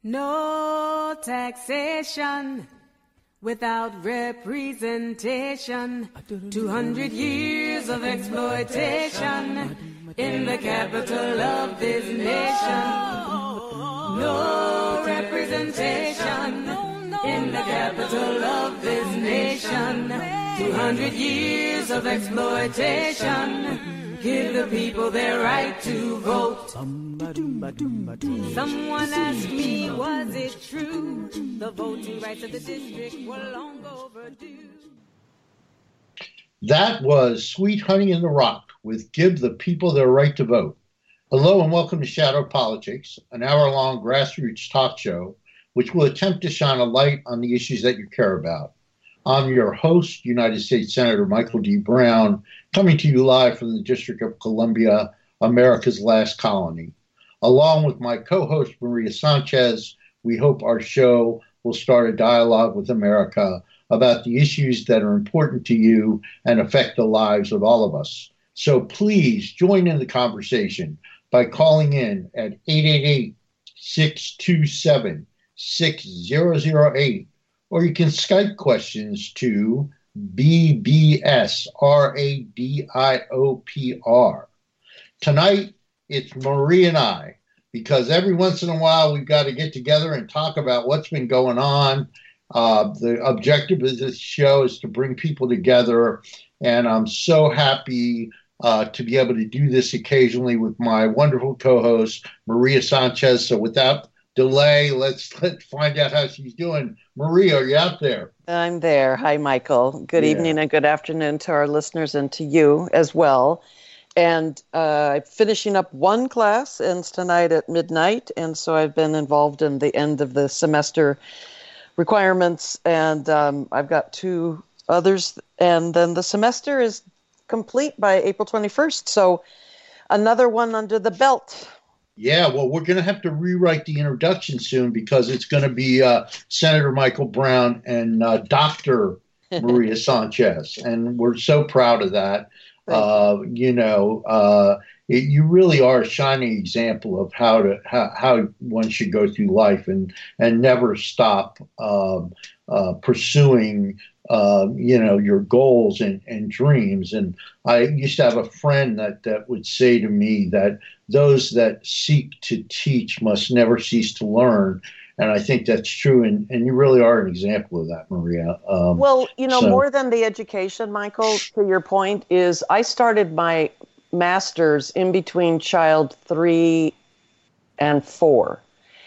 No taxation without representation. 200 years of exploitation in the capital of this nation. No representation in the capital of this nation. 200 years of exploitation. Give the people their right to vote. Someone asked me, was it true? The voting rights of the district were long overdue. That was Sweet Honey in the Rock with Give the People Their Right to Vote. Hello and welcome to Shadow Politics, an hour-long grassroots talk show which will attempt to shine a light on the issues that you care about. I'm your host, United States Senator Michael D. Brown, coming to you live from the District of Columbia, America's last colony. Along with my co-host, Maria Sanchez, we hope our show will start a dialogue with America about the issues that are important to you and affect the lives of all of us. So please join in the conversation by calling in at 888-627-6008, or you can Skype questions to BBS-RADIOPR. Tonight, it's Marie and I, because every once in a while we've got to get together and talk about what's been going on. The objective of this show is to bring people together, and I'm so happy to be able to do this occasionally with my wonderful co-host, Maria Sanchez. So without delay, let's find out how she's doing. Maria, are you out there? I'm there. Hi, Michael. Good evening and good afternoon to our listeners and to you as well. And finishing up one class ends tonight at midnight, and so I've been involved in the end of the semester requirements, and I've got two others, and then the semester is complete by April 21st, so another one under the belt. Yeah, well, we're going to have to rewrite the introduction soon because it's going to be Senator Michael Brown and Dr. Maria Sanchez, and we're so proud of that. You really are a shining example of how one should go through life and never stop pursuing your goals and dreams. And I used to have a friend that would say to me that those that seek to teach must never cease to learn. And I think that's true. And you really are an example of that, Maria. More than the education, Michael, to your point, is I started my master's in between child 3 and 4.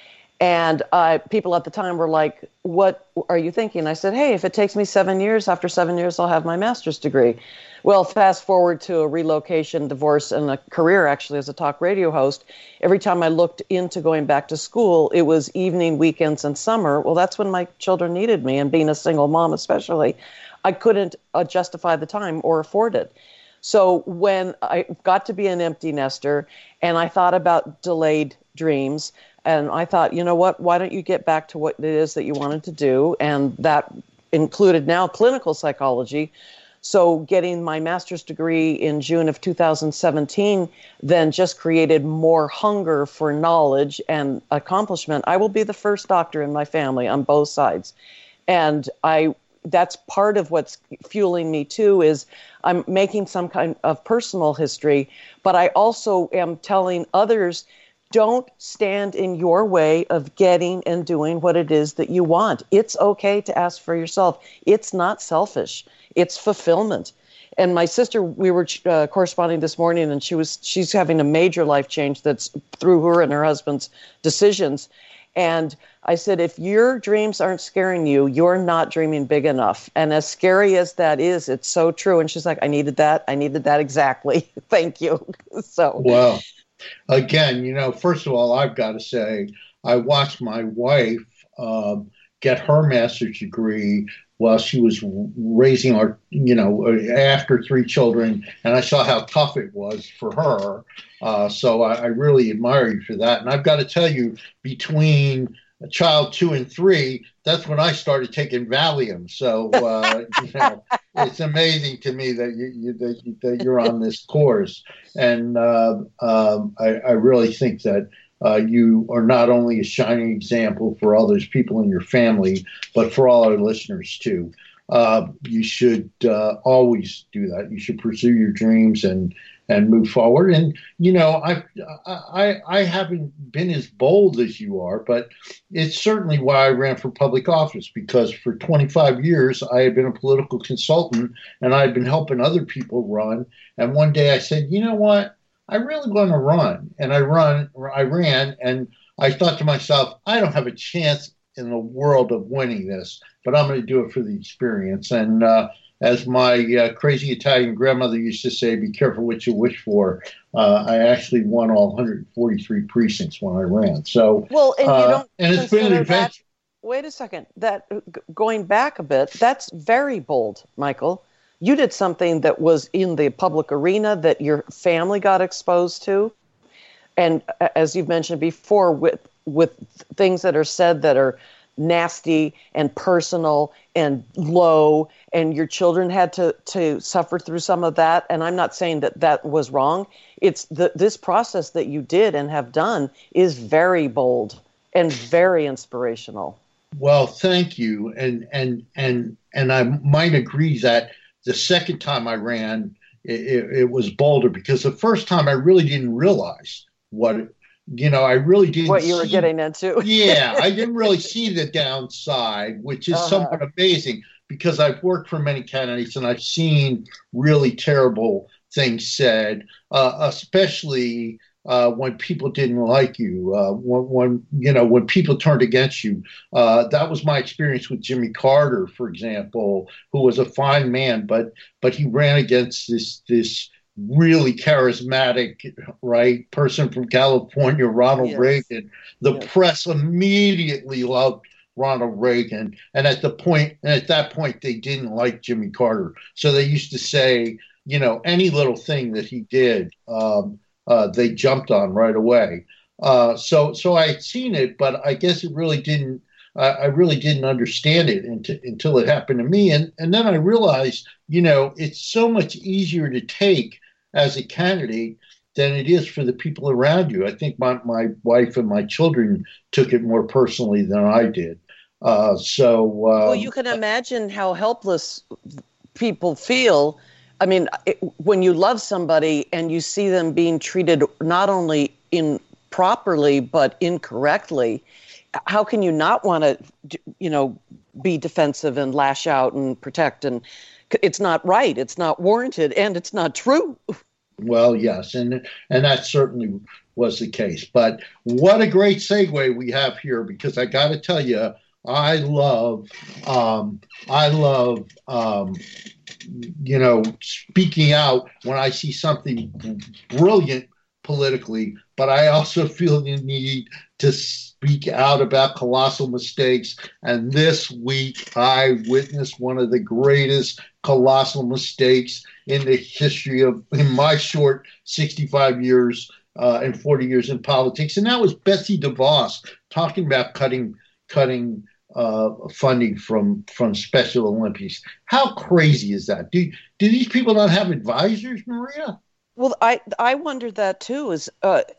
And people at the time were like, what are you thinking? I said, hey, if it takes me 7 years, after 7 years, I'll have my master's degree. Well, fast forward to a relocation, divorce, and a career actually as a talk radio host. Every time I looked into going back to school, it was evening, weekends, and summer. Well, that's when my children needed me, and being a single mom especially, I couldn't justify the time or afford it. So when I got to be an empty nester and I thought about delayed dreams, and I thought, you know what, why don't you get back to what it is that you wanted to do? And that included now clinical psychology. So getting my master's degree in June of 2017 then just created more hunger for knowledge and accomplishment. I will be the first doctor in my family on both sides. And that's part of what's fueling me too, is I'm making some kind of personal history, but I also am telling others, don't stand in your way of getting and doing what it is that you want. It's okay to ask for yourself. It's not selfish. It's fulfillment. And my sister, we were corresponding this morning, and she's having a major life change that's through her and her husband's decisions. And I said, if your dreams aren't scaring you, you're not dreaming big enough. And as scary as that is, it's so true. And she's like, I needed that exactly. Thank you. So, well, again, first of all, I've got to say, I watched my wife get her master's degree while she was raising our, after 3 children, and I saw how tough it was for her. So I really admire you for that. And I've got to tell you, between child 2 and 3, that's when I started taking Valium. So it's amazing to me that you're on this course, and I really think that You are not only a shining example for all those people in your family, but for all our listeners too. You should always do that. You should pursue your dreams and move forward. And I haven't been as bold as you are, but it's certainly why I ran for public office, because for 25 years I had been a political consultant and I had been helping other people run. And one day I said, you know what? I really want to run. And I ran, and I thought to myself, I don't have a chance in the world of winning this, but I'm going to do it for the experience. And as my crazy Italian grandmother used to say, be careful what you wish for. I actually won all 143 precincts when I ran. So, well, and you don't and it's been an adventure. Wait a second. That going back a bit, that's very bold, Michael. You did something that was in the public arena that your family got exposed to, and as you've mentioned before, with things that are said that are nasty and personal and low, and your children had to suffer through some of that. And I'm not saying that was wrong. It's this process that you did and have done is very bold and very inspirational. Well, thank you. And I might agree that the second time I ran, it was bolder, because the first time I really didn't realize I really didn't what you were getting into. Yeah, I didn't really see the downside, which is somewhat amazing, because I've worked for many candidates and I've seen really terrible things said, especially when people didn't like you, when people turned against you. That was my experience with Jimmy Carter, for example, who was a fine man, but he ran against this really charismatic, right, person from California, Ronald Reagan. The press immediately loved Ronald Reagan, and at that point, they didn't like Jimmy Carter. So they used to say, any little thing that he did, they jumped on right away. So I had seen it, but I guess it really didn't. I really didn't understand it until it happened to me, and then I realized, it's so much easier to take as a candidate than it is for the people around you. I think my wife and my children took it more personally than I did. Well, you can imagine how helpless people feel. I mean, when you love somebody and you see them being treated not only improperly but incorrectly, how can you not want to, be defensive and lash out and protect? And it's not right, it's not warranted, and it's not true. Well, yes, and that certainly was the case. But what a great segue we have here, because I got to tell you, I love speaking out when I see something brilliant politically, but I also feel the need to speak out about colossal mistakes. And this week, I witnessed one of the greatest colossal mistakes in the history in my short 65 years and 40 years in politics. And that was Betsy DeVos talking about cutting funding from Special Olympics. How crazy is that? Do these people not have advisors, Maria? Well, I wonder that too. Is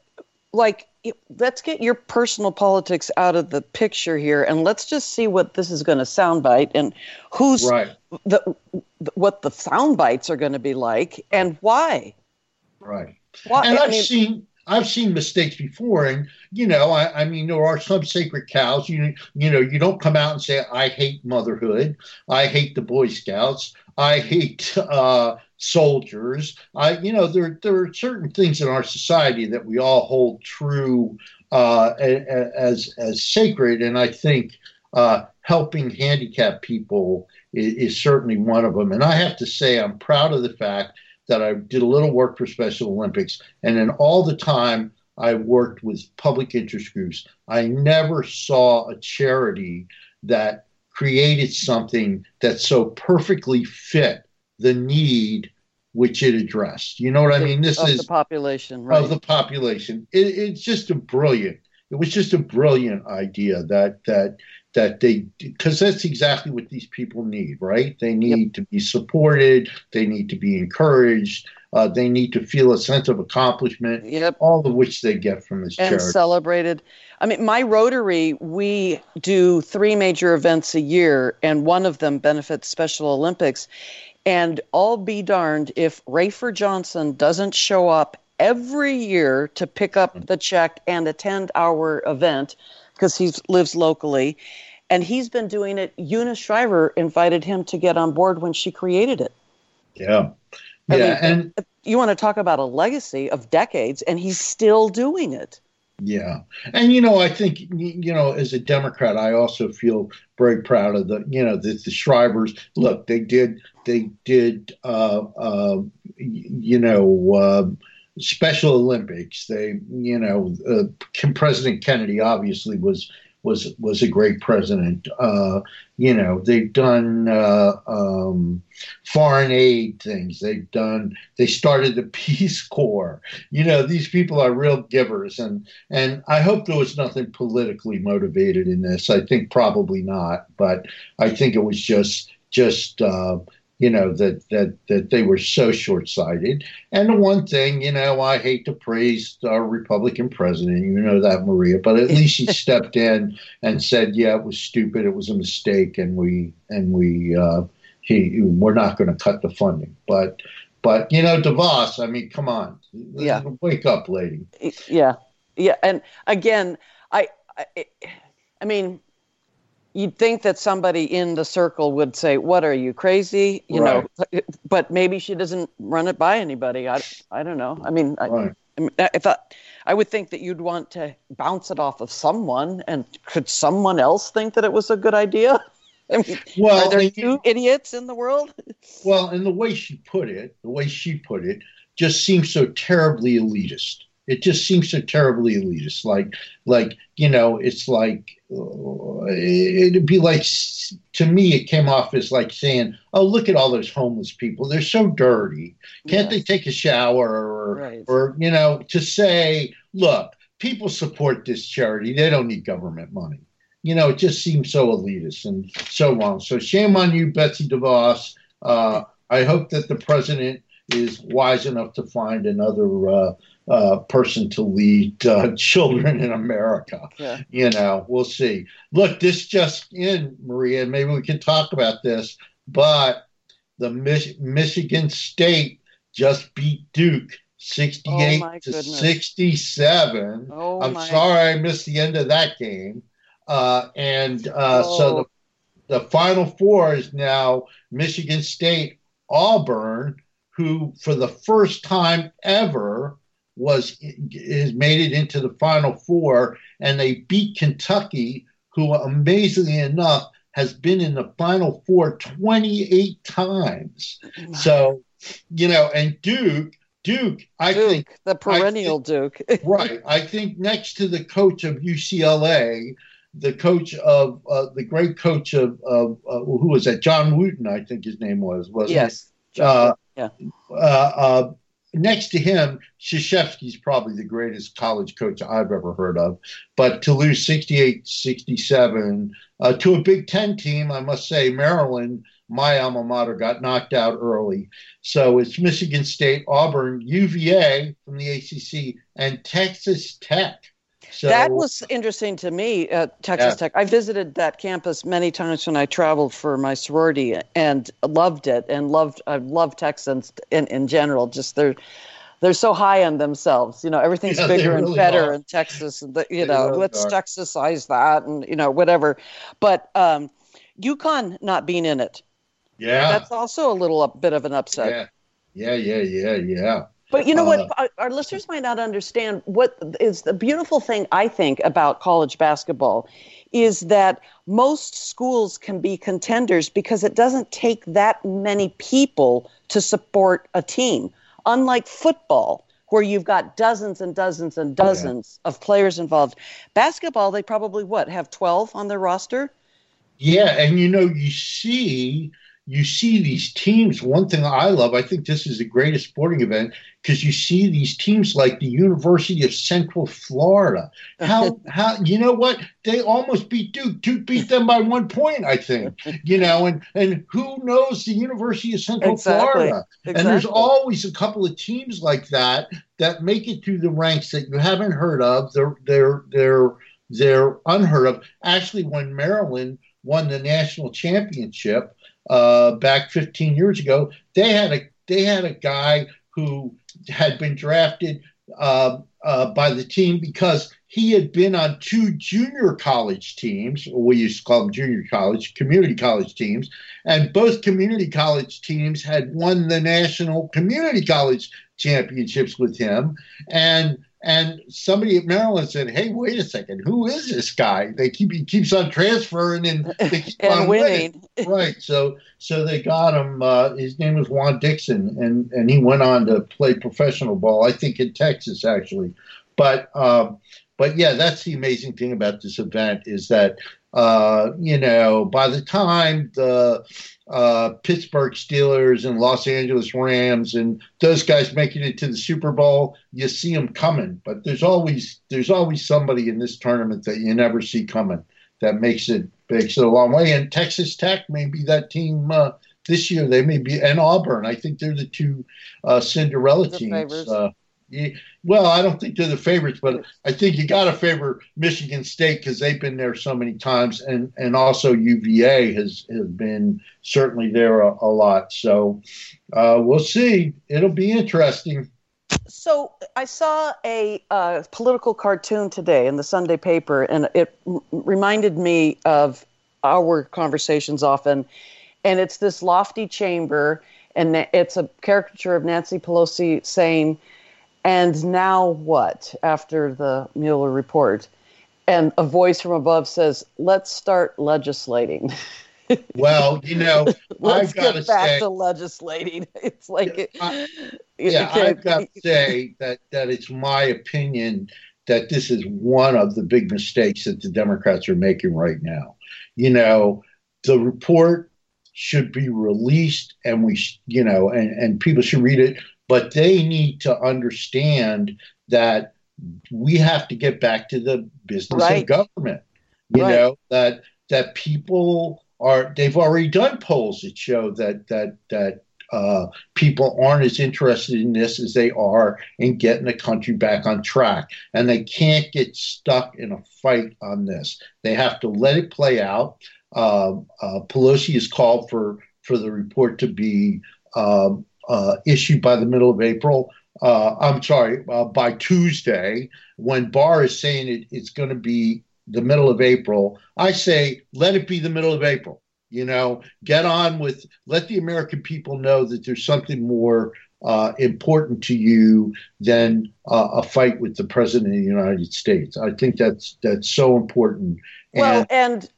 let's get your personal politics out of the picture here, and let's just see what this is going to soundbite, and who's right. What the sound bites are going to be like, and why. Right. Why? And I've seen mistakes before, and I mean, there are some sacred cows. You don't come out and say, I hate motherhood, I hate the Boy Scouts, I hate soldiers. There are certain things in our society that we all hold true as sacred, and I think helping handicapped people is certainly one of them. And I have to say, I'm proud of the fact that I did a little work for Special Olympics, and in all the time I worked with public interest groups, I never saw a charity that created something that so perfectly fit the need which it addressed. You know what I mean? This is the population, right? Of the population. It was just a brilliant idea that that they, because that's exactly what these people need, right? They need to be supported. They need to be encouraged. They need to feel a sense of accomplishment, all of which they get from this charity. And celebrated. I mean, my Rotary, we do 3 major events a year, and one of them benefits Special Olympics. And I'll be darned if Rafer Johnson doesn't show up every year to pick up the check and attend our event, because he lives locally. And he's been doing it. Eunice Shriver invited him to get on board when she created it. Yeah. I mean, and you want to talk about a legacy of decades, and he's still doing it. Yeah. And, I think, as a Democrat, I also feel very proud of the Shrivers. Look, they did, Special Olympics. President Kennedy obviously was a great president. They've done foreign aid things. They started the Peace Corps. These people are real givers, and I hope there was nothing politically motivated in this. I think probably not, but I think it was just that they were so short-sighted. And the one thing, I hate to praise our Republican president, that, Maria, but at least he stepped in and said, yeah, it was stupid, it was a mistake, and we're not going to cut the funding. But DeVos, I mean, come on, wake up, lady. Yeah, and again, I mean, you'd think that somebody in the circle would say, what, are you crazy? You know, but maybe she doesn't run it by anybody. I don't know. I mean, I would think that you'd want to bounce it off of someone. And could someone else think that it was a good idea? I mean, are there 2 idiots in the world? Well, and the way she put it, just seems so terribly elitist. It just seems so terribly elitist. It's like, it'd be like, to me, it came off as like saying, oh, look at all those homeless people. They're so dirty. Can't they take a shower? Or to say, look, people support this charity. They don't need government money. It just seems so elitist and so wrong. So shame on you, Betsy DeVos. I hope that the president is wise enough to find another person to lead children in America. Yeah. We'll see. Look, this just in, Maria, and maybe we can talk about this, but the Michigan State just beat Duke 68-67. I'm sorry I missed the end of that game. So the Final Four is now Michigan State, Auburn, who for the first time ever has made it into the Final Four, and they beat Kentucky, who amazingly enough has been in the Final Four 28 times. So, and Duke, I think the perennial Duke, right? I think next to the coach of UCLA, the coach of the great coach of who was that? John Wooten, I think his name was, wasn't yes. it? Next to him, Krzyzewski's probably the greatest college coach I've ever heard of. But to lose 68-67 to a Big Ten team, I must say, Maryland, my alma mater, got knocked out early. So it's Michigan State, Auburn, UVA from the ACC, and Texas Tech. So, that was interesting to me, Texas Tech. I visited that campus many times when I traveled for my sorority and loved it, and I love Texans in general. Just they're so high on themselves. Everything's bigger and better in Texas. And let's Texasize that and whatever. But UConn not being in it, that's also a little bit of an upset. Yeah. But you know what? Our listeners might not understand what is the beautiful thing, I think, about college basketball is that most schools can be contenders because it doesn't take that many people to support a team. Unlike football, where you've got dozens and dozens and dozens of players involved. Basketball, they probably, have 12 on their roster? Yeah, and you see you see these teams. One thing I love, I think this is the greatest sporting event, because you see these teams like the University of Central Florida. How you know what? They almost beat Duke. Duke beat them by 1 point, I think. And who knows the University of Central Florida? Exactly. And there's always a couple of teams like that make it through the ranks that you haven't heard of. They're unheard of. Actually, when Maryland won the national championship back 15 years ago, they had a guy who had been drafted by the team because he had been on 2 junior college teams, or we used to call them junior college, community college teams, and both community college teams had won the national community college championships with him. And somebody at Maryland said, "Hey, wait a second, who is this guy? He keeps on transferring and they keep and on winning." Right. So they got him. His name was Juan Dixon, and he went on to play professional ball, I think in Texas, actually. But yeah, that's the amazing thing about this event is that, by the time the Pittsburgh Steelers and Los Angeles Rams and those guys making it to the Super Bowl, you see them coming. But there's always somebody in this tournament that you never see coming that makes it a long way. And Texas Tech may be that team this year. They may be, and Auburn. I think they're the 2 Cinderella teams. Well, I don't think they're the favorites, but I think you got to favor Michigan State because they've been there so many times, and also UVA has been certainly there a lot. So we'll see. It'll be interesting. So I saw a political cartoon today in the Sunday paper, and it reminded me of our conversations often. And it's this lofty chamber, and it's a caricature of Nancy Pelosi saying, "And now what?" after the Mueller report. And a voice from above says, "Let's start legislating." Well, let's I've got get back to legislating. It's like, I've got to say that it's my opinion that this is one of the big mistakes that the Democrats are making right now. The report should be released, and and people should read it, but they need to understand that we have to get back to the business of government. That people they've already done polls that show that people aren't as interested in this as they are in getting the country back on track. And they can't get stuck in a fight on this. They have to let it play out. Pelosi has called for the report to be issued by the middle of April. By Tuesday. When Barr is saying it's going to be the middle of April, I say let it be the middle of April. Get on with, let the American people know that there's something more important to you than a fight with the president of the United States. I think that's so important. And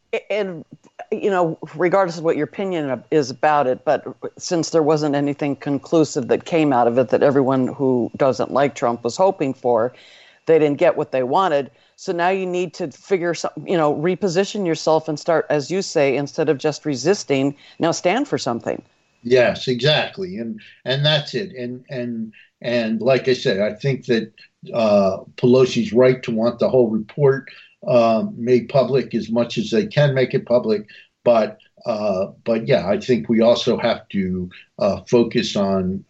regardless of what your opinion is about it, but since there wasn't anything conclusive that came out of it that everyone who doesn't like Trump was hoping for, they didn't get what they wanted. So now you need to figure something, reposition yourself and start, as you say, instead of just resisting, now stand for something. Yes, exactly. And that's it. And like I said, I think that Pelosi's right to want the whole report made public as much as they can make it public. But yeah, I think we also have to focus on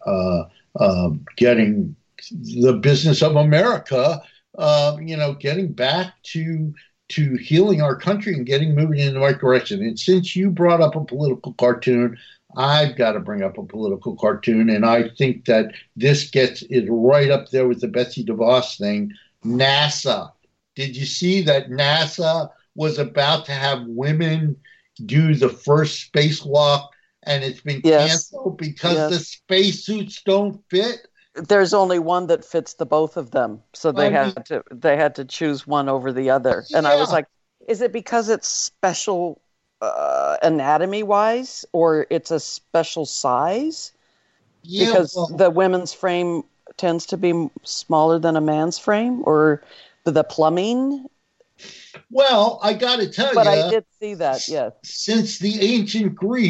getting the business of America, getting back to healing our country and getting moving in the right direction. And since you brought up a political cartoon, I've got to bring up a political cartoon. And I think that this gets it right up there with the Betsy DeVos thing. NASA. Did you see that NASA was about to have women do the first spacewalk, and it's been canceled because the spacesuits don't fit? There's only one that fits the both of them, so they had to choose one over the other. And I was like, is it because it's special anatomy wise, or it's a special size? Because the women's frame tends to be smaller than a man's frame, or the plumbing? Well, I got to tell you. But I did see that, yes. Since the ancient Greeks,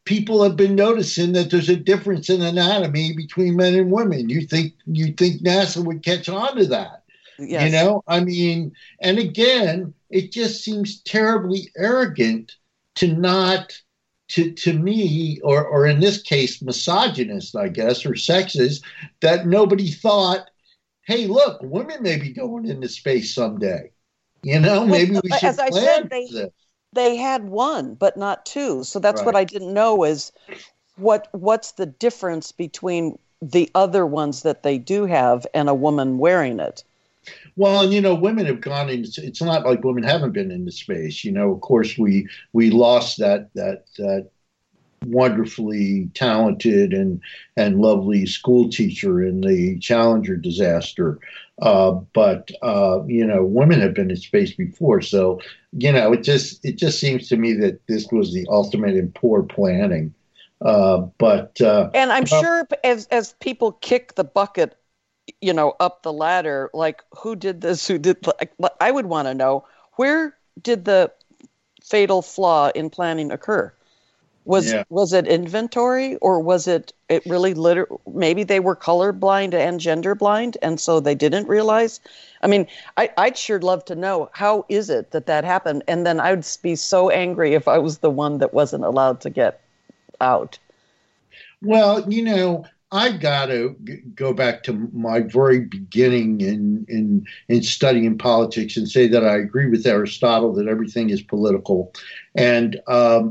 people have been noticing that there's a difference in anatomy between men and women. You think NASA would catch on to that? Yes. You know, I mean, and again, it just seems terribly arrogant to not, to me, or in this case, misogynist, I guess, or sexist, that nobody thought, hey, look, women may be going into space someday. You know, maybe we should plan for this. They had one, but not two. So that's what I didn't know is what's the difference between the other ones that they do have and a woman wearing it? Well, and, you know, women have gone in. It's not like women haven't been into space. You know, of course, we lost that wonderfully talented and lovely school teacher in the Challenger disaster. But you know, women have been in space before. So, you know, it just seems to me that this was the ultimate in poor planning. And I'm sure as people kick the bucket, you know, up the ladder, like who did this? Who did? Like, I would want to know, where did the fatal flaw in planning occur? Was it inventory, or was it really maybe they were colorblind and gender blind, and so they didn't realize? I mean, I'd sure love to know, how is it that happened? And then I'd be so angry if I was the one that wasn't allowed to get out. Well, you know, I got to go back to my very beginning in studying politics and say that I agree with Aristotle that everything is political. And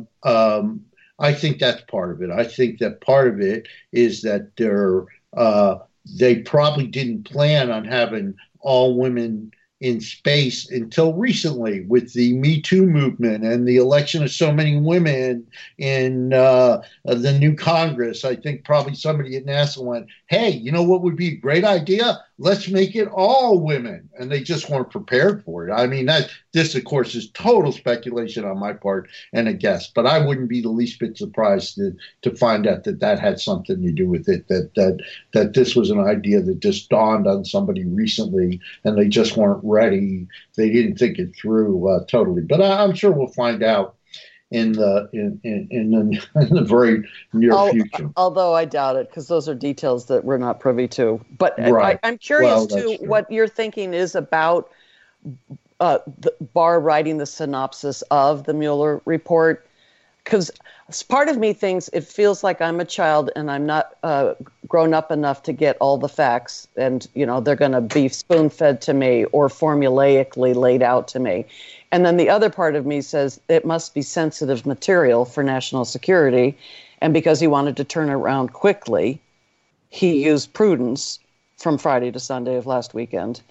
I think that's part of it. I think that part of it is that they probably didn't plan on having all women in space until recently, with the Me Too movement and the election of so many women in the new Congress. I think probably somebody at NASA went, hey, you know what would be a great idea? Let's make it all women. And they just weren't prepared for it. I mean, this, of course, is total speculation on my part and a guess, but I wouldn't be the least bit surprised to find out that had something to do with it, that this was an idea that just dawned on somebody recently and they just weren't ready. They didn't think it through totally. But I'm sure we'll find out in the very near future. Although I doubt it, because those are details that we're not privy to. But I'm curious what your thinking is about the Barr writing the synopsis of the Mueller report. Because part of me thinks it feels like I'm a child and I'm not grown up enough to get all the facts, and you know they're going to be spoon-fed to me or formulaically laid out to me. And then the other part of me says it must be sensitive material for national security, and because he wanted to turn around quickly, he used prudence from Friday to Sunday of last weekend,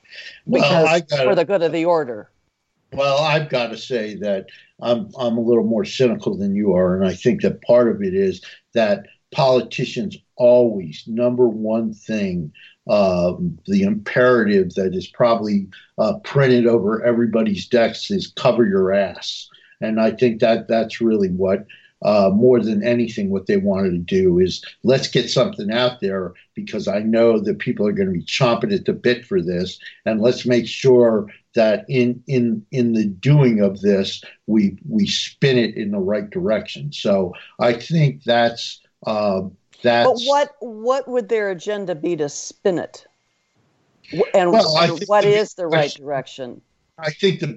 for the good of the order. Well, I've got to say that I'm a little more cynical than you are, and I think that part of it is that politicians always, number one thing, the imperative that is probably printed over everybody's decks is cover your ass. And I think that's really what, more than anything, what they wanted to do is let's get something out there because I know that people are going to be chomping at the bit for this. And let's make sure that in the doing of this, we spin it in the right direction. So I think that's. But what would their agenda be to spin it? And what is the right direction? I think the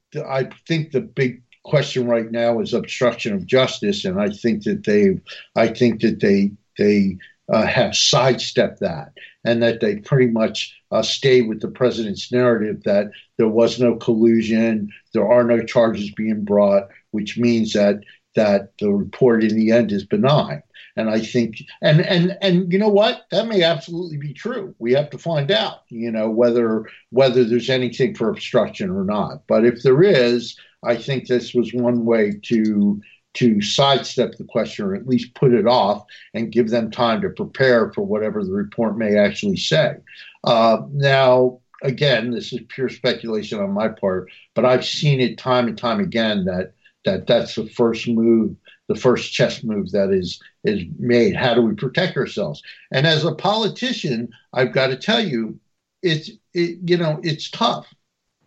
big question right now is obstruction of justice, and I think that they have sidestepped that, and that they pretty much stayed with the president's narrative that there was no collusion, there are no charges being brought, which means that the report in the end is benign. And I think, and you know what? That may absolutely be true. We have to find out, you know, whether there's anything for obstruction or not. But if there is, I think this was one way to sidestep the question, or at least put it off and give them time to prepare for whatever the report may actually say. Now, again, this is pure speculation on my part, but I've seen it time and time again that's the first move, the first chess move that is made. How do we protect ourselves? And as a politician, I've got to tell you, it's tough.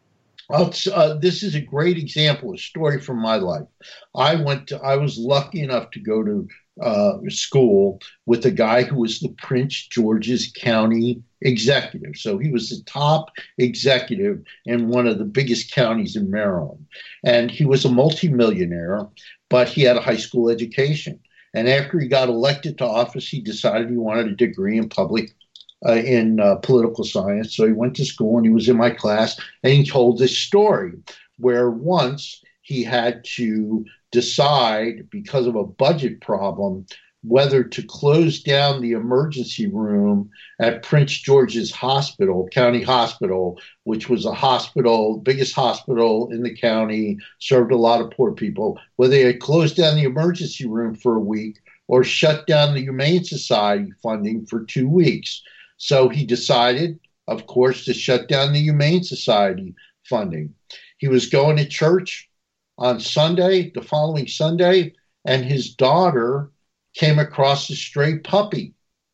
This is a great example, a story from my life. I was lucky enough to go to school with a guy who was the Prince George's County executive. So he was the top executive in one of the biggest counties in Maryland. And he was a multimillionaire, but he had a high school education. And after he got elected to office, he decided he wanted a degree in political science. So he went to school and he was in my class, and he told this story where once he had to decide, because of a budget problem, whether to close down the emergency room at Prince George's Hospital, County Hospital, which was a hospital, biggest hospital in the county, served a lot of poor people, whether they had closed down the emergency room for a week or shut down the Humane Society funding for 2 weeks. So he decided, of course, to shut down the Humane Society funding. He was going to church on Sunday, the following Sunday, and his daughter came across a stray puppy.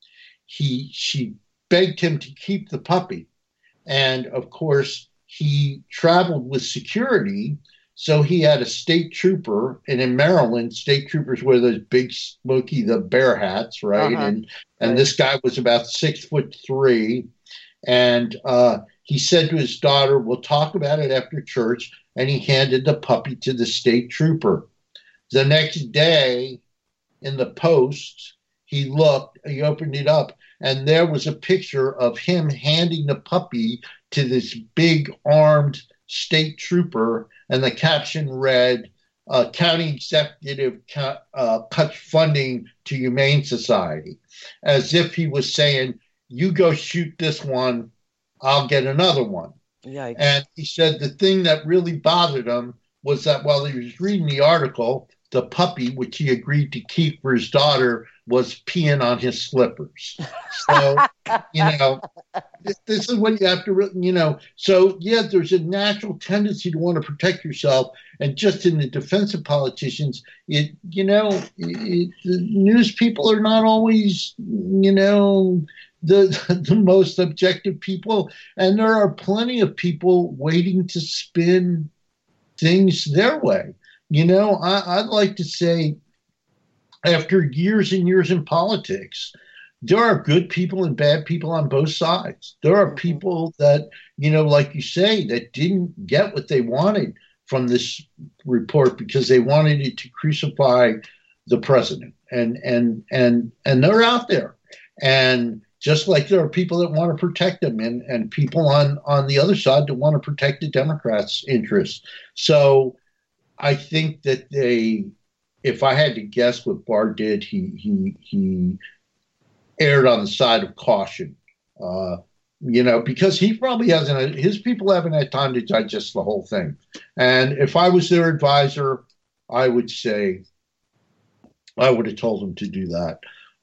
She begged him to keep the puppy. And of course, he traveled with security. So he had a state trooper, and in Maryland, state troopers wear those big Smokey the Bear hats, right? Uh-huh. And this guy was about 6'3", and he said to his daughter, "We'll talk about it after church." And he handed the puppy to the state trooper. The next day, in the post, he opened it up, and there was a picture of him handing the puppy to this big armed state trooper, and the caption read, "County executive cuts funding to Humane Society," as if he was saying, "You go shoot this one, I'll get another one." Yikes. And he said the thing that really bothered him was that while he was reading the article, the puppy, which he agreed to keep for his daughter, was peeing on his slippers. So, this is what you have to, So, yeah, there's a natural tendency to want to protect yourself. And just in the defense of politicians, the news people are not always, the most objective people. And there are plenty of people waiting to spin things their way. I'd like to say, after years and years in politics, there are good people and bad people on both sides. There are people that, like you say, that didn't get what they wanted from this report because they wanted it to crucify the president. And they're out there. And just like there are people that want to protect them and people on the other side that want to protect the Democrats' interests. So I think that if I had to guess what Barr did, he erred on the side of caution, because he probably his people haven't had time to digest the whole thing. And if I was their advisor, I would say I would have told them to do that.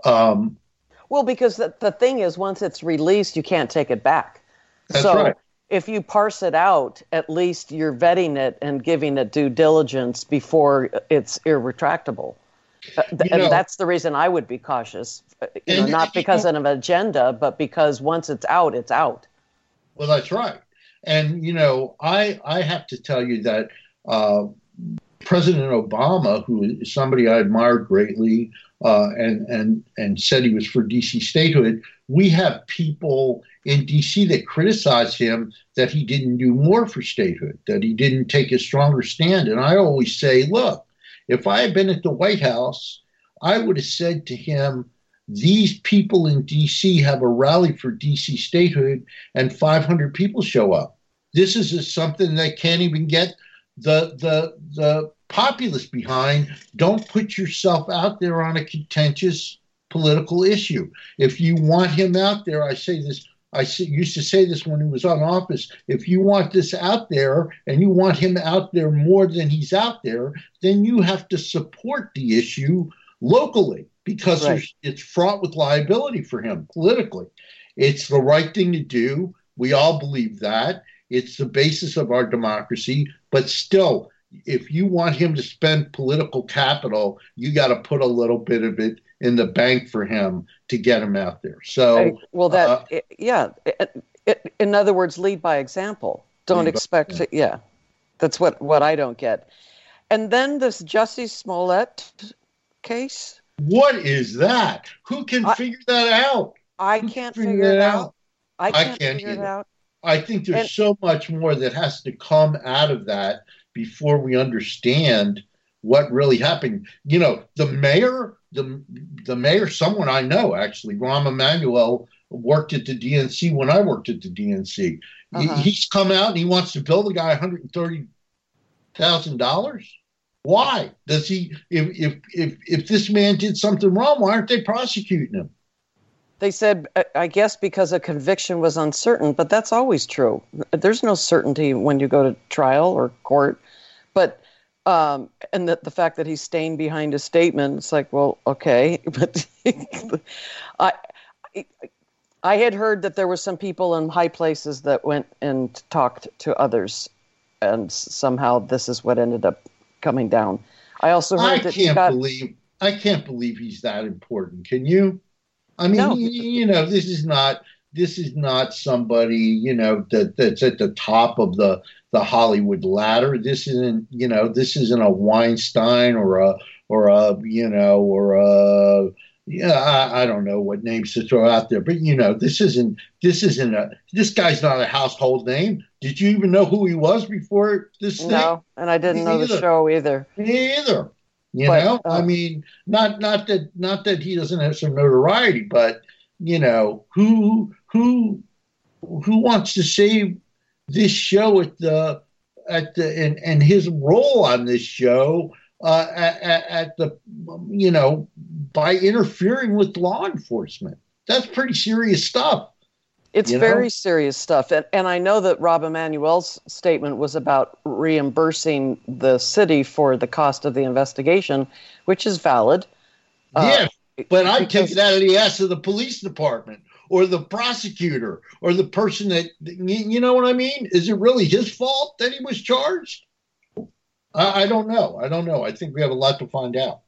Well, because the thing is, once it's released, you can't take it back. That's right. If you parse it out, at least you're vetting it and giving it due diligence before it's irretractable. And that's the reason I would be cautious, not because of an agenda, but because once it's out, it's out. Well, that's right. And, I have to tell you that President Obama, who is somebody I admired greatly and said he was for D.C. statehood, we have people in D.C. that criticize him that he didn't do more for statehood, that he didn't take a stronger stand. And I always say, look, if I had been at the White House, I would have said to him, these people in D.C. have a rally for D.C. statehood and 500 people show up. This is something that can't even get the populace behind. Don't put yourself out there on a contentious political issue. If you want him out there, I used to say this when he was on office, if you want this out there and you want him out there more than he's out there, then you have to support the issue locally because it's fraught with liability for him politically. It's the right thing to do. We all believe that. It's the basis of our democracy. But still, if you want him to spend political capital, you got to put a little bit of it in the bank for him to get him out there. So, in other words, lead by example. Don't expect it. Yeah, that's what I don't get. And then this Jussie Smollett case. What is that? Who can figure that out? I can't figure it out. I can't figure it out. I think there's so much more that has to come out of that before we understand what really happened. You know, the mayor, someone I know actually, Rahm Emanuel, worked at the DNC when I worked at the DNC. He's come out and he wants to bill the guy $130,000. Why does he? If this man did something wrong, why aren't they prosecuting him? They said, I guess because a conviction was uncertain, but that's always true. There's no certainty when you go to trial or court. But and the fact that he's staying behind a statement, it's like, well, okay. But I had heard that there were some people in high places that went and talked to others, and somehow this is what ended up coming down. I also heard I can't believe he's that important. Can you? I mean, no. You know, this is not somebody, you know, that's at the top of the Hollywood ladder. This isn't a Weinstein or I don't know what names to throw out there, but you know, this guy's not a household name. Did you even know who he was before this thing? No, and I didn't know the show either. Me either. You know, I mean, not that he doesn't have some notoriety, but you know, who wants to save this show and his role on this show by interfering with law enforcement? That's pretty serious stuff. It's very serious stuff. And I know that Rahm Emanuel's statement was about reimbursing the city for the cost of the investigation, which is valid. Yeah, but I'd take it out of the ass of the police department or the prosecutor or the person that, you know what I mean? Is it really his fault that he was charged? I don't know. I think we have a lot to find out.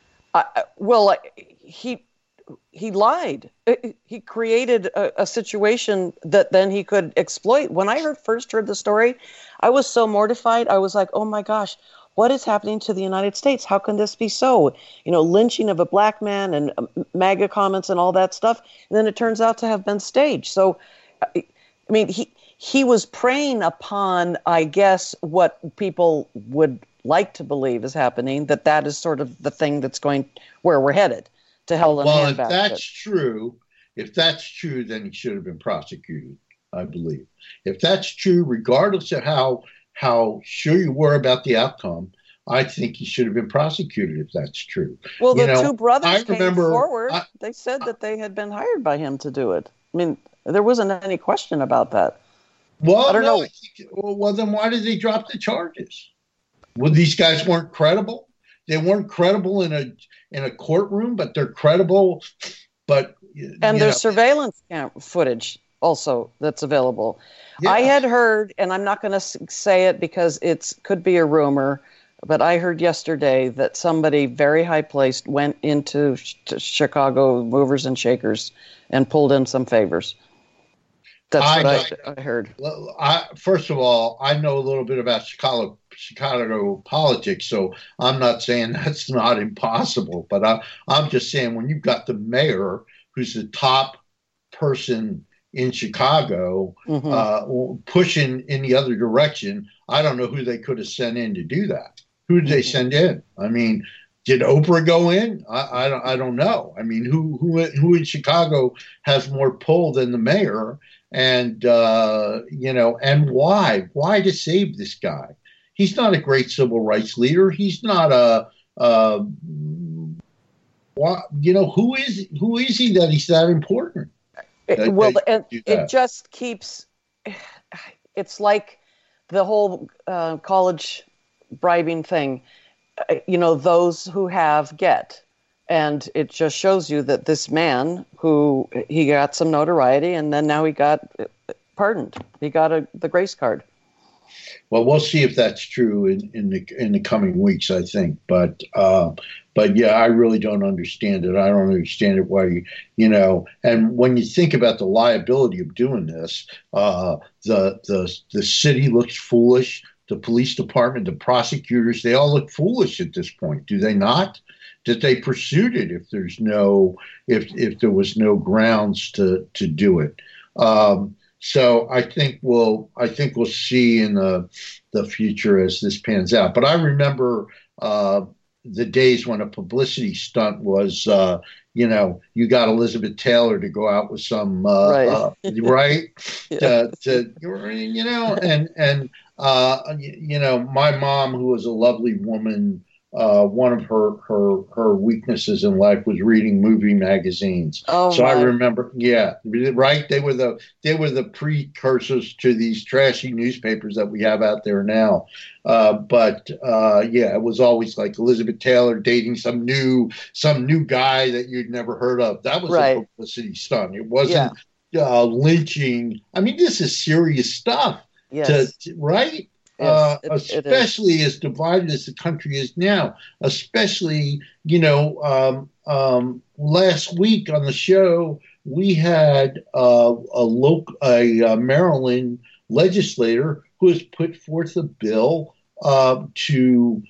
He lied. He created a situation that then he could exploit. When I first heard the story, I was so mortified. I was like, oh my gosh, what is happening to the United States? How can this be so? You know, lynching of a black man and MAGA comments and all that stuff. And then it turns out to have been staged. So, I mean, he was preying upon, I guess, what people would like to believe is happening, that is sort of the thing that's going where we're headed. To hell and well, if that's true, then he should have been prosecuted, I believe. If that's true, regardless of how sure you were about the outcome, I think he should have been prosecuted if that's true. Well, two brothers came forward. They said that they had been hired by him to do it. I mean, there wasn't any question about that. Well, I don't know. Well, then why did they drop the charges? Well, these guys weren't credible. They weren't credible in a courtroom, but they're credible. But there's surveillance footage also that's available. Yeah. I had heard, and I'm not going to say it because it could be a rumor, but I heard yesterday that somebody very high placed went into Chicago movers and shakers and pulled in some favors. That's what I heard. First of all, I know a little bit about Chicago politics, so I'm not saying that's not impossible. But I'm just saying when you've got the mayor, who's the top person in Chicago, pushing in the other direction, I don't know who they could have sent in to do that. Who did they send in? I mean, did Oprah go in? I don't know. I mean, who in Chicago has more pull than the mayor? And, and why? Why to save this guy? He's not a great civil rights leader. He's not who is he that he's that important? It just keeps, it's like the whole college bribing thing. Those who have get. And it just shows you that this man, who he got some notoriety, and then now he got pardoned. He got the grace card. Well, we'll see if that's true in the coming weeks, I think. But yeah, I really don't understand it. I don't understand it why and when you think about the liability of doing this, the city looks foolish. The police department, the prosecutors, they all look foolish at this point, do they not? That they pursued it if there was no grounds to do it. So I think we'll see in the future as this pans out. But I remember the days when a publicity stunt was, you got Elizabeth Taylor to go out with some right, yeah. My mom, who was a lovely woman. One of her weaknesses in life was reading movie magazines. Oh, so my. I remember, yeah, right. They were the precursors to these trashy newspapers that we have out there now. But it was always like Elizabeth Taylor dating some new guy that you'd never heard of. That was right. A publicity stunt. It wasn't lynching. I mean, this is serious stuff. Yes. Right. Yes, especially as divided as the country is now, especially, last week on the show, we had a Maryland legislator who has put forth a bill to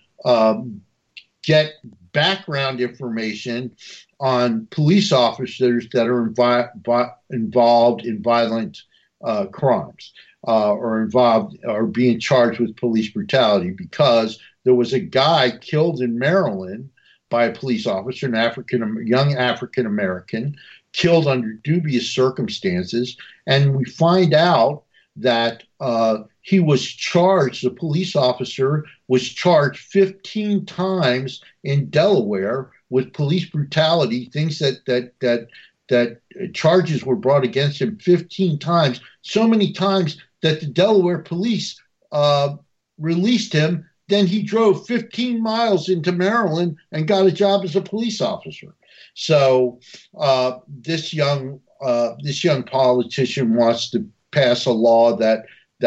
get background information on police officers that are involved in violent crimes. Or involved or being charged with police brutality, because there was a guy killed in Maryland by a police officer, young African American, killed under dubious circumstances, and we find out that he was charged. The police officer was charged 15 times in Delaware with police brutality, things that charges were brought against him 15 times, so many times that the Delaware police released him. Then he drove 15 miles into Maryland and got a job as a police officer. So this young politician wants to pass a law that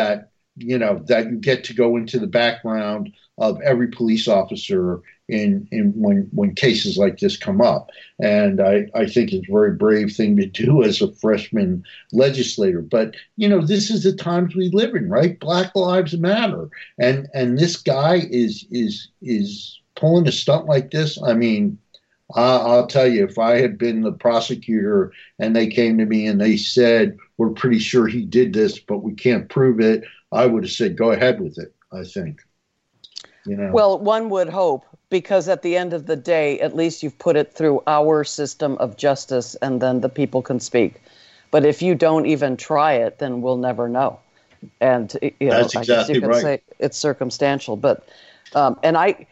you get to go into the background of every police officer when cases like this come up. And I think it's a very brave thing to do as a freshman legislator. But, this is the times we live in, right? Black Lives Matter. And this guy is pulling a stunt like this. I mean, I'll tell you, if I had been the prosecutor and they came to me and they said, we're pretty sure he did this, but we can't prove it, I would have said, go ahead with it, I think. Well, one would hope, because at the end of the day, at least you've put it through our system of justice, and then the people can speak. But if you don't even try it, then we'll never know. And that's exactly I guess you can say it's circumstantial. But I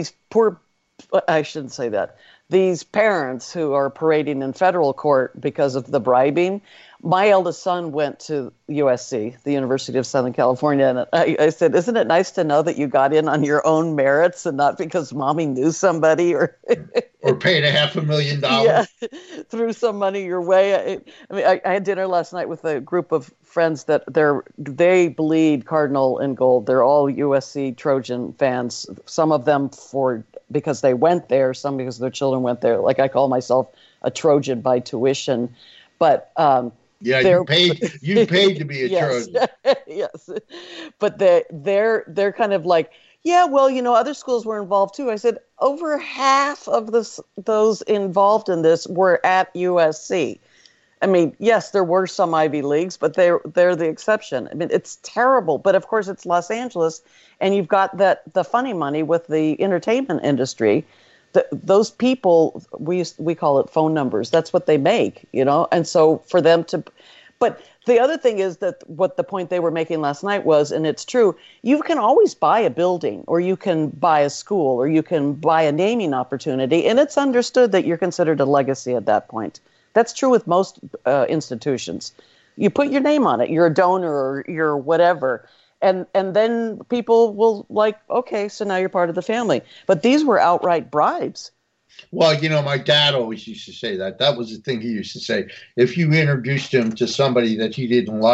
shouldn't say that. These parents who are parading in federal court because of the bribing. My eldest son went to USC, the University of Southern California, and I said, isn't it nice to know that you got in on your own merits and not because mommy knew somebody or paid $500,000? Yeah, threw some money your way. I had dinner last night with a group of friends that they bleed Cardinal and gold. They're all USC Trojan fans. Some of them because they went there, some because their children went there. Like I call myself a Trojan by tuition, but. Yeah, you paid to be a Trojan. Yes, but they're kind of like, yeah, well, other schools were involved too. I said over half of those involved in this were at USC. I mean, yes, there were some Ivy Leagues, but they're the exception. I mean, it's terrible, but of course it's Los Angeles, and you've got the funny money with the entertainment industry. Those people, we call it phone numbers. That's what they make, And so for them to, but the other thing is that what the point they were making last night was, and it's true, you can always buy a building, or you can buy a school, or you can buy a naming opportunity, and it's understood that you're considered a legacy at that point. That's true with most institutions. You put your name on it. You're a donor, or you're whatever. And then people will okay, so now you're part of the family. But these were outright bribes. Well, my dad always used to say that. That was the thing he used to say. If you introduced him to somebody that he didn't like,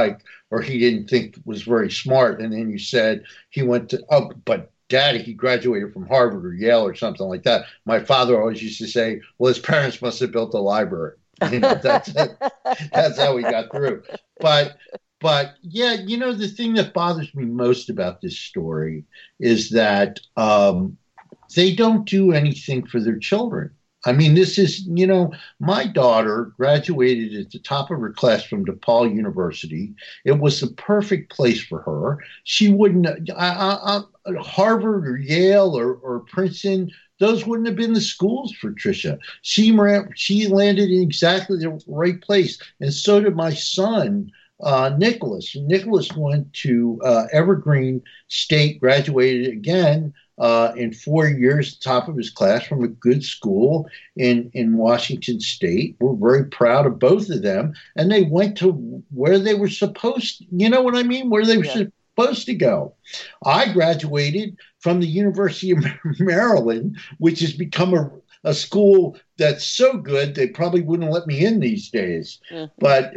or he didn't think was very smart. And then you said he went to, oh, but Daddy, he graduated from Harvard or Yale or something like that. My father always used to say, well, his parents must have built a library. That's how we got through. But yeah, the thing that bothers me most about this story is that they don't do anything for their children. I mean, this is, my daughter graduated at the top of her class from DePaul University. It was the perfect place for her. She wouldn't, Harvard or Yale or Princeton, those wouldn't have been the schools for Tricia. She landed in exactly the right place. And so did my son, Nicholas. Nicholas went to Evergreen State, graduated again in 4 years, top of his class from a good school in Washington State. We're very proud of both of them. And they went to where they were supposed to, you know what I mean? Where they were supposed to go. I graduated from the University of Maryland, which has become a school that's so good they probably wouldn't let me in these days. Mm-hmm. But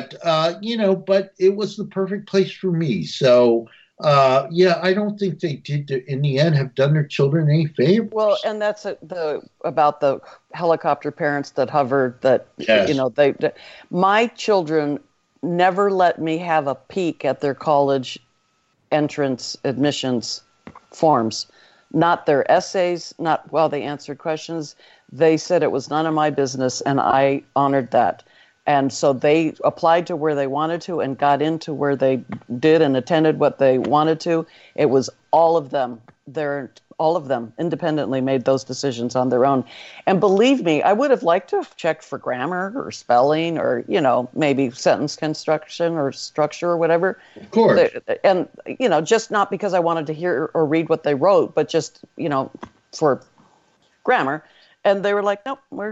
it was the perfect place for me. So I don't think they did, in the end, have done their children any favors. Well, and that's about the helicopter parents that hovered. That yes. My children never let me have a peek at their college entrance admissions forms. Not their essays, not while they answered questions. They said it was none of my business, and I honored that. And so they applied to where they wanted to and got into where they did and attended what they wanted to. It was all of them. All of them independently made those decisions on their own. And believe me, I would have liked to have checked for grammar or spelling or, maybe sentence construction or structure or whatever. Of course. And, just not because I wanted to hear or read what they wrote, but just, for grammar. And they were like,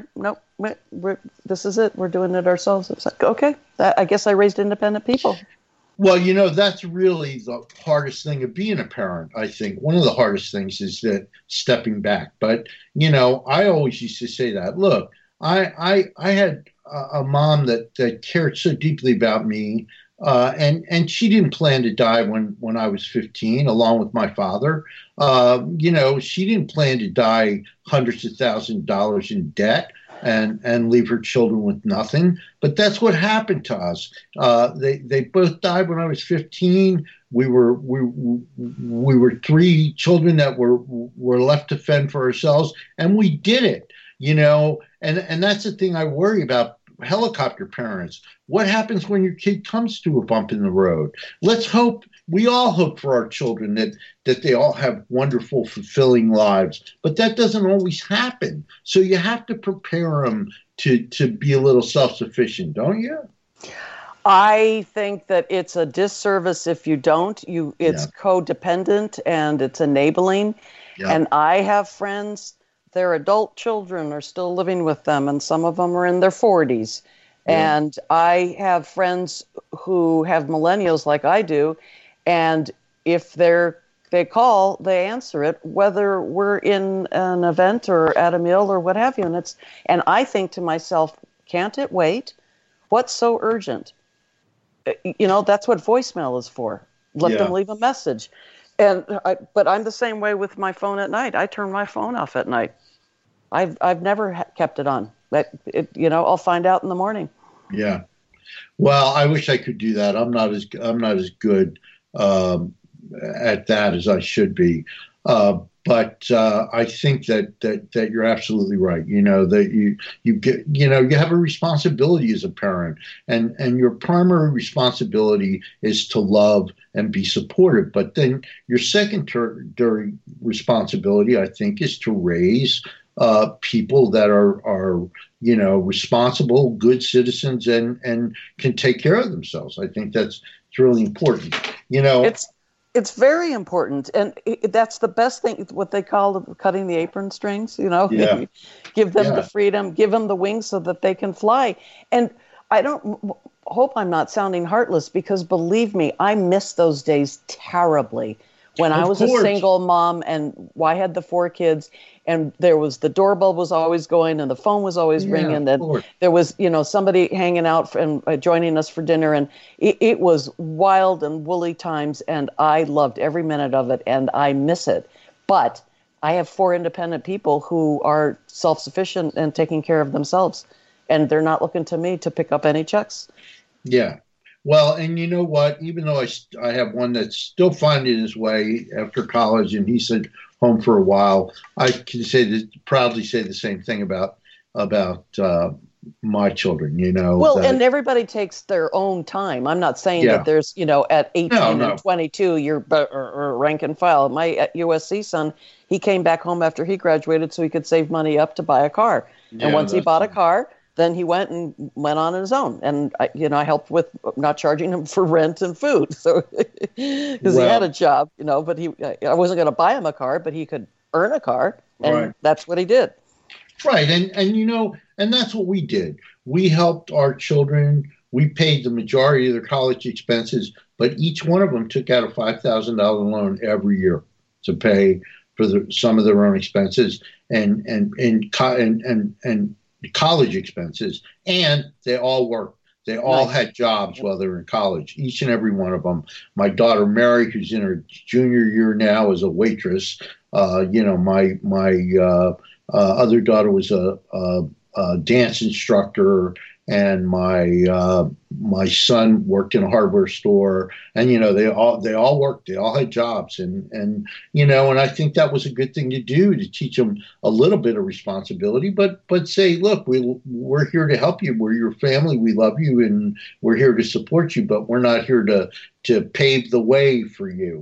this is it. We're doing it ourselves. It's like, okay, I guess I raised independent people. Well, that's really the hardest thing of being a parent, I think. One of the hardest things is that stepping back. But, I always used to say that. Look, I had a mom that cared so deeply about me, and she didn't plan to die when I was 15, along with my father. She didn't plan to die hundreds of thousands of dollars in debt and leave her children with nothing. But that's what happened to us. They both died when I was 15. We were three children that were left to fend for ourselves, and we did it. And that's the thing I worry about. Helicopter parents. What happens when your kid comes to a bump in the road? We all hope for our children that they all have wonderful, fulfilling lives, but that doesn't always happen. So you have to prepare them to be a little self-sufficient, don't you? I think that it's a disservice if you don't. It's codependent and it's enabling. Yeah. And I have friends, their adult children are still living with them, and some of them are in their 40s. Yeah. And I have friends who have millennials like I do, and if they call, they answer it, whether we're in an event or at a meal or what have you. And I think to myself, can't it wait? What's so urgent? That's what voicemail is for. Let them leave a message. But I'm the same way with my phone at night. I turn my phone off at night. I've never kept it on. I'll find out in the morning. Yeah. Well, I wish I could do that. I'm not as good at that as I should be. But I think that you're absolutely right. That you get, you have a responsibility as a parent, and your primary responsibility is to love and be supportive. But then your secondary responsibility, I think, is to raise people that are responsible, good citizens, and can take care of themselves. I think that's really important. It's very important, and that's the best thing. What they call cutting the apron strings. Give them the freedom, give them the wings so that they can fly. And I hope I'm not sounding heartless, because believe me, I miss those days terribly When I was a single mom and I had the 4 kids, and the doorbell was always going and the phone was always ringing, that there was, somebody hanging out and joining us for dinner, and it was wild and woolly times, and I loved every minute of it, and I miss it. But I have 4 independent people who are self-sufficient and taking care of themselves, and they're not looking to me to pick up any checks. Yeah. Well, and you know what? Even though I have one that's still finding his way after college, and he's at home for a while, I can proudly say the same thing about my children. Well, and everybody takes their own time. I'm not saying that there's at 18 and 22 you're rank and file. My USC son, he came back home after he graduated so he could save money up to buy a car, and once he bought a car, then he went on his own, and I helped with not charging him for rent and food, so because he had a job, But I wasn't going to buy him a car, but he could earn a car, and that's what he did. Right, and and that's what we did. We helped our children. We paid the majority of their college expenses, but each one of them took out a $5,000 loan every year to pay for some of their own expenses and college expenses, and they all worked. They all had jobs while they were in college, each and every one of them. My daughter Mary, who's in her junior year now, is a waitress. My other daughter was a dance instructor, and my son worked in a hardware store, and they all worked. They all had jobs, and I think that was a good thing to do, to teach them a little bit of responsibility, but say, look, we're here to help you. We're your family. We love you, and we're here to support you, but we're not here to pave the way for you.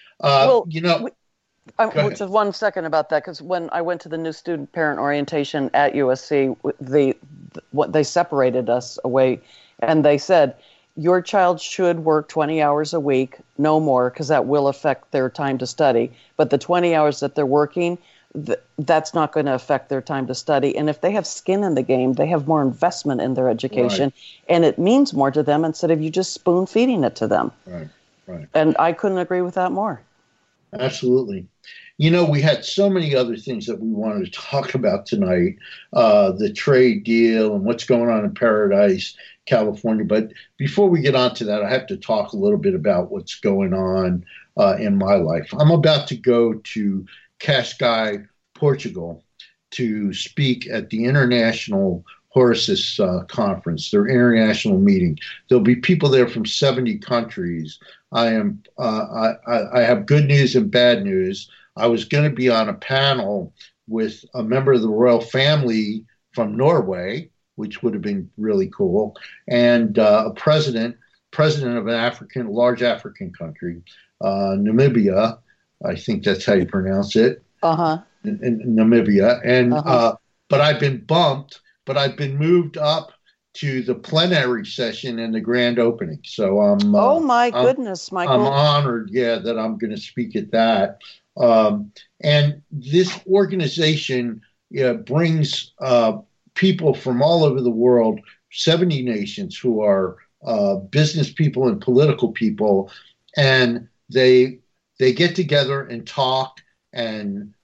Just 1 second about that, because when I went to the new student parent orientation at USC, they separated us away, and they said, your child should work 20 hours a week, no more, because that will affect their time to study. But the 20 hours that they're working, that's not going to affect their time to study. And if they have skin in the game, they have more investment in their education, and it means more to them instead of you just spoon feeding it to them. Right. And I couldn't agree with that more. Absolutely. We had so many other things that we wanted to talk about tonight, the trade deal and what's going on in Paradise, California. But before we get on to that, I have to talk a little bit about what's going on in my life. I'm about to go to Cascais, Portugal, to speak at the International Horses Conference, their international meeting. There'll be people there from 70 countries. I have good news and bad news. I was going to be on a panel with a member of the royal family from Norway, which would have been really cool, and a president of an large African country, Namibia. I think that's how you pronounce it. In Namibia, and but I've been bumped, but I've been moved up to the plenary session and the grand opening. So I'm. Oh my goodness, Michael! I'm honored, that I'm going to speak at that. And this organization brings people from all over the world, 70 nations, who are business people and political people, and they get together and talk and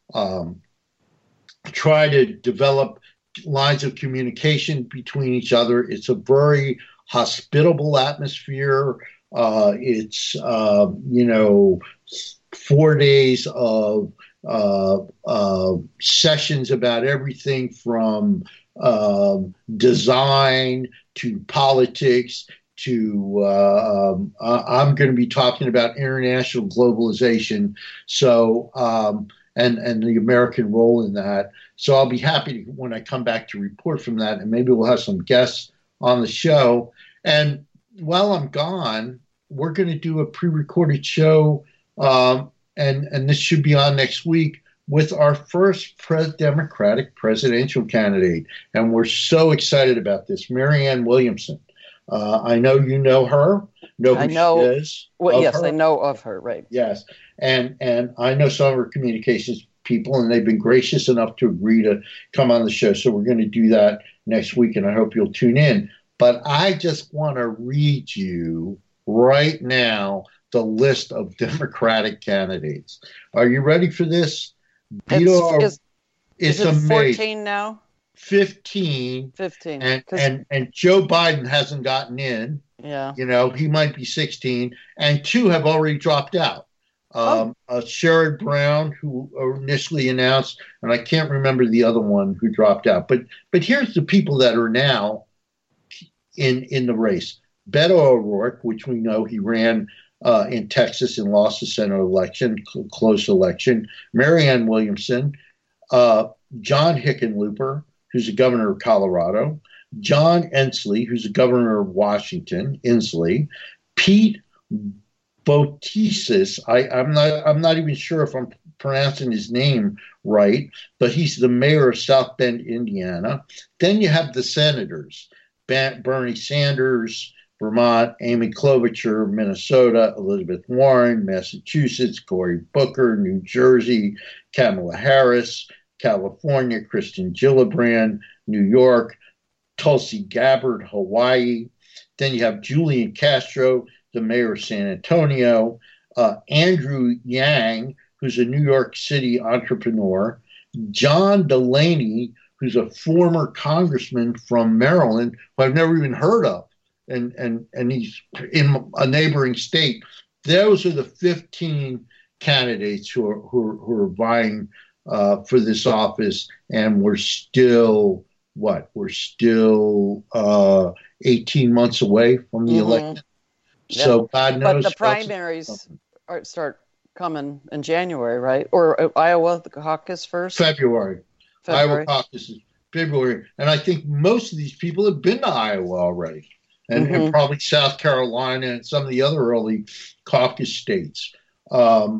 try to develop lines of communication between each other. It's a very hospitable atmosphere. It's 4 days of sessions about everything from design to politics to I'm going to be talking about international globalization. So and the American role in that. So I'll be happy when I come back to report from that, and maybe we'll have some guests on the show. And while I'm gone, we're going to do a pre-recorded show, and this should be on next week, with our first Democratic presidential candidate. And we're so excited about this, Marianne Williamson. I know you know her. I know who she is. Well, yes, I know of her, right. Yes. And I know some of her communications people, and they've been gracious enough to agree to come on the show. So we're going to do that next week, and I hope you'll tune in. But I just want to read you right now the list of Democratic candidates. Are you ready for this? Beto, is it amazing. 14 now? 15. 15. And Joe Biden hasn't gotten in. Yeah. You know, he might be 16. And 2 have already dropped out. Sherrod Brown, who initially announced, and I can't remember the other one who dropped out. But here's the people that are now in the race. Beto O'Rourke, which we know he ran in Texas and lost the Senate election, close election. Marianne Williamson, John Hickenlooper, who's the governor of Colorado. John Inslee, who's the governor of Washington, Pete Buttigieg, I'm not even sure if I'm pronouncing his name right, but he's the mayor of South Bend, Indiana. Then you have the senators, Bernie Sanders, Vermont, Amy Klobuchar, Minnesota, Elizabeth Warren, Massachusetts, Cory Booker, New Jersey, Kamala Harris, California, Kristen Gillibrand, New York, Tulsi Gabbard, Hawaii. Then you have Julian Castro, the mayor of San Antonio, Andrew Yang, who's a New York City entrepreneur, John Delaney, who's a former congressman from Maryland, who I've never even heard of, and he's in a neighboring state. Those are the 15 candidates who are vying for this office, and we're still 18 months away from the election. So God knows. But the primaries start coming in January, right? Or Iowa, the caucus first? February. Iowa caucus is February. And I think most of these people have been to Iowa already. And probably South Carolina and some of the other early caucus states. Let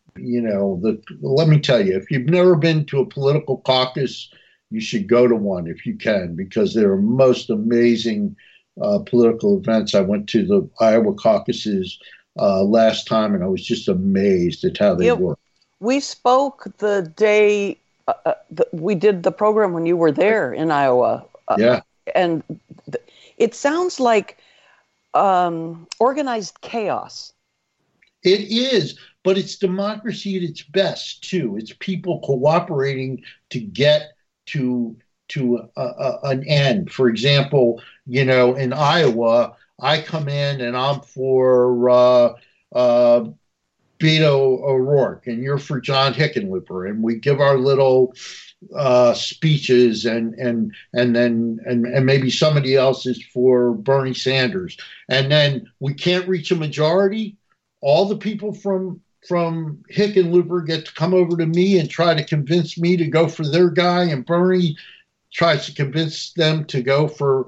me tell you, if you've never been to a political caucus, you should go to one if you can, because they're most amazing political events. I went to the Iowa caucuses last time, and I was just amazed at how they work. We spoke the day we did the program when you were there in Iowa. And it sounds like organized chaos. It is, but it's democracy at its best, too. It's people cooperating to get to an end. For example, in Iowa, I come in and I'm for Beto O'Rourke, and you're for John Hickenlooper, and we give our little speeches, and maybe somebody else is for Bernie Sanders, and then we can't reach a majority. All the people from Hickenlooper get to come over to me and try to convince me to go for their guy, and Bernie tries to convince them to go for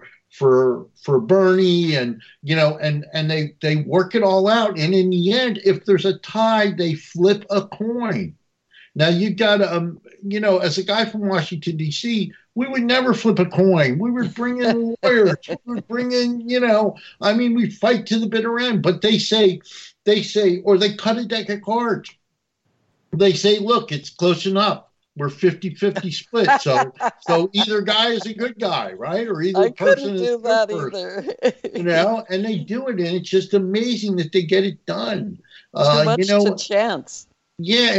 Bernie, and they work it all out, and in the end, if there's a tie, they flip a coin. Now you got to, as a guy from Washington D.C., we would never flip a coin. We would bring in lawyers. We would bring in, we fight to the bitter end. But they say, or they cut a deck of cards. They say, look, it's close enough. We're 50-50 split. So either guy is a good guy, right? Or either person is a good person. And they do it, and it's just amazing that they get it done. Too much to chance. Yeah,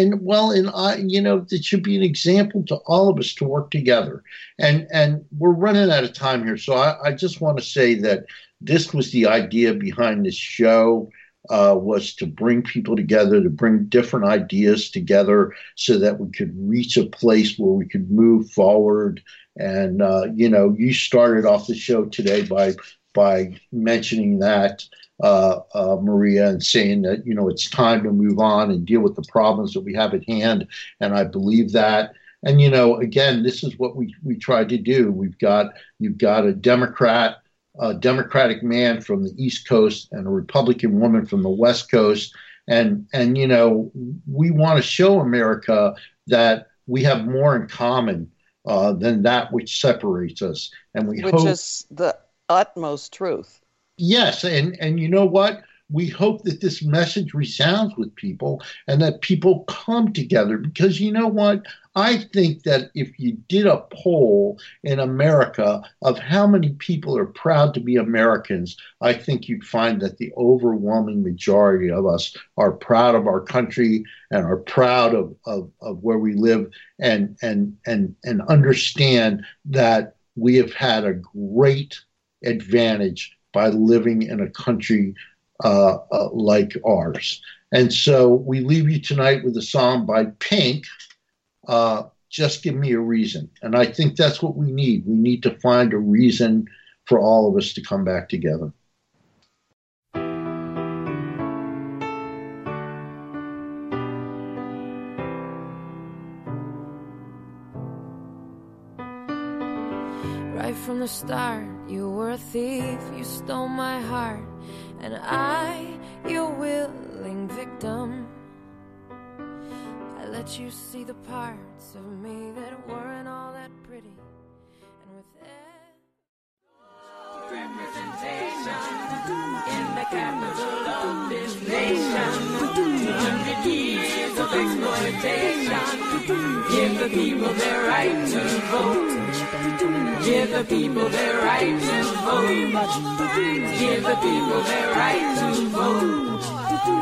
it should be an example to all of us to work together. And we're running out of time here, so I just want to say that this was the idea behind this show. Was to bring people together, to bring different ideas together so that we could reach a place where we could move forward. And, you started off the show today by mentioning that, Maria, and saying that, it's time to move on and deal with the problems that we have at hand. And I believe that. And, again, this is what we tried to do. You've got a Democratic man from the East Coast and a Republican woman from the West Coast. And we want to show America that we have more in common than that which separates us. And which is the utmost truth. Yes. And you know what? we hope that this message resounds with people and that people come together, because you know what? I think that if you did a poll in America of how many people are proud to be Americans, I think you'd find that the overwhelming majority of us are proud of our country and are proud of where we live, and understand that we have had a great advantage by living in a country like ours. And so we leave you tonight with a song by Pink, Just Give Me a Reason. And I think that's what we need. We need to find a reason for all of us to come back together. Right from the start, you were a thief, you stole my heart, and I, your willing victim. I let you see the parts of me that weren't all that pretty, and with representation in the capital of this nation, 200 years of exploitation. Give the people their right to vote. Give the people their right to vote. Give the people their right to vote.